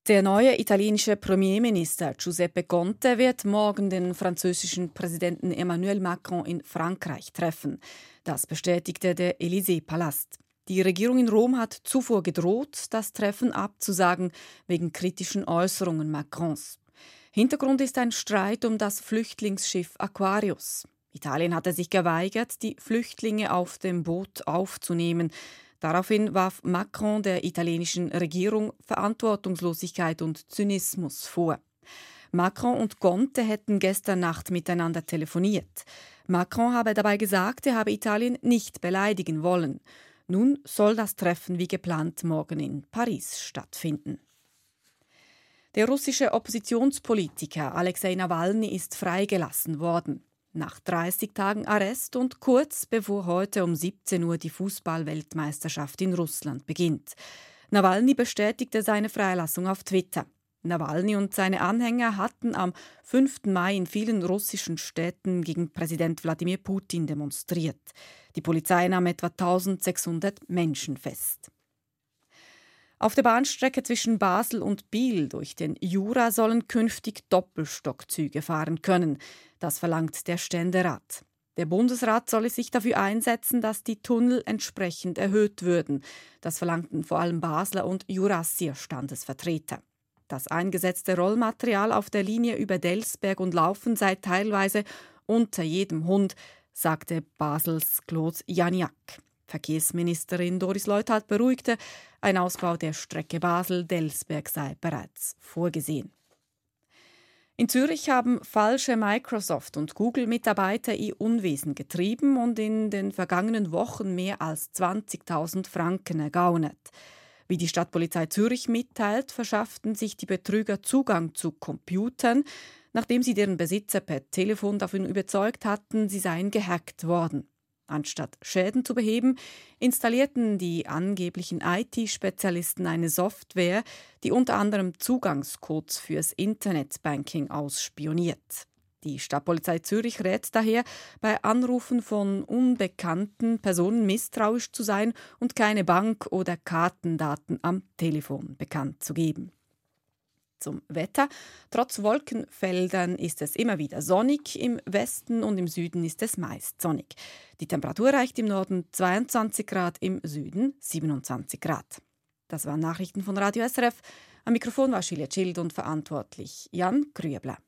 Der neue italienische Premierminister Giuseppe Conte wird morgen den französischen Präsidenten Emmanuel Macron in Frankreich treffen. Das bestätigte der Élysée-Palast. Die Regierung in Rom hat zuvor gedroht, das Treffen abzusagen wegen kritischen Äußerungen Macrons. Hintergrund ist ein Streit um das Flüchtlingsschiff Aquarius. Italien hatte sich geweigert, die Flüchtlinge auf dem Boot aufzunehmen. Daraufhin warf Macron der italienischen Regierung Verantwortungslosigkeit und Zynismus vor. Macron und Conte hätten gestern Nacht miteinander telefoniert. Macron habe dabei gesagt, er habe Italien nicht beleidigen wollen. Nun soll das Treffen wie geplant morgen in Paris stattfinden. Der russische Oppositionspolitiker Alexei Nawalny ist freigelassen worden. Nach 30 Tagen Arrest und kurz bevor heute um 17 Uhr die Fußball-Weltmeisterschaft in Russland beginnt. Nawalny bestätigte seine Freilassung auf Twitter. Nawalny und seine Anhänger hatten am 5. Mai in vielen russischen Städten gegen Präsident Wladimir Putin demonstriert. Die Polizei nahm etwa 1600 Menschen fest. Auf der Bahnstrecke zwischen Basel und Biel durch den Jura sollen künftig Doppelstockzüge fahren können. Das verlangt der Ständerat. Der Bundesrat solle sich dafür einsetzen, dass die Tunnel entsprechend erhöht würden. Das verlangten vor allem Basler und Jurassier Standesvertreter. Das eingesetzte Rollmaterial auf der Linie über Delsberg und Laufen sei teilweise unter jedem Hund, sagte Basels Claude Janiak. Verkehrsministerin Doris Leuthard beruhigte, ein Ausbau der Strecke Basel-Delsberg sei bereits vorgesehen. In Zürich haben falsche Microsoft- und Google-Mitarbeiter ihr Unwesen getrieben und in den vergangenen Wochen mehr als 20.000 Franken ergaunert. Wie die Stadtpolizei Zürich mitteilt, verschafften sich die Betrüger Zugang zu Computern, nachdem sie deren Besitzer per Telefon davon überzeugt hatten, sie seien gehackt worden. Anstatt Schäden zu beheben, installierten die angeblichen IT-Spezialisten eine Software, die unter anderem Zugangscodes fürs Internetbanking ausspioniert. Die Stadtpolizei Zürich rät daher, bei Anrufen von unbekannten Personen misstrauisch zu sein und keine Bank- oder Kartendaten am Telefon bekannt zu geben. Zum Wetter. Trotz Wolkenfeldern ist es immer wieder sonnig. Im Westen und im Süden ist es meist sonnig. Die Temperatur reicht im Norden 22 Grad, im Süden 27 Grad. Das waren Nachrichten von Radio SRF. Am Mikrofon war Julia Schild und verantwortlich Jan Krüebler.